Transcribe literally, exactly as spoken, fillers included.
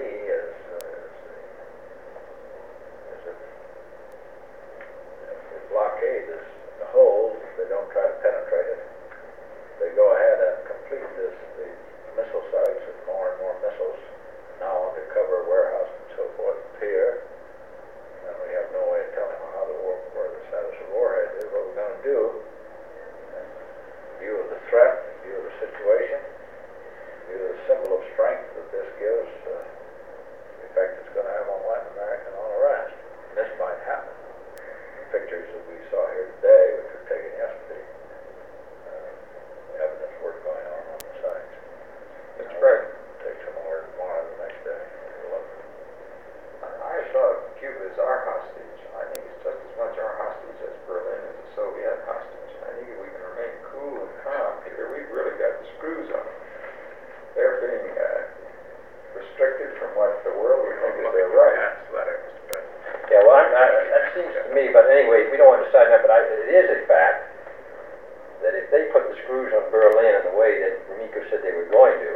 me is, uh, is, the, is if, if the blockade is the hold, they don't try to penetrate it. They go ahead and complete this, these missile sites with more and more missiles now undercover warehouse and so forth appear. And we have no way of telling how the war, where the status of warhead is, what we're going to do. In view of the threat, in view of the situation, in view of the symbol of strength that this gives, uh, the effect it's going to have on Latin America and on the rest. And this might happen. The pictures that we saw here today, which were taken yesterday, uh, evidence work going on on the sites. Mister President. Take some more tomorrow, the next day. I thought Cuba is our hostage. I think it's just as much our hostage as Berlin is a Soviet hostage. I think if we can remain cool and calm here, we've really got the screws on them. They're being uh, restricted from what the world would think is their right. Yeah, well, I'm, I, that seems to me, but anyway, we don't want to decide that, but I, it is a fact that if they put the screws on Berlin in the way that Gromyko said they were going to,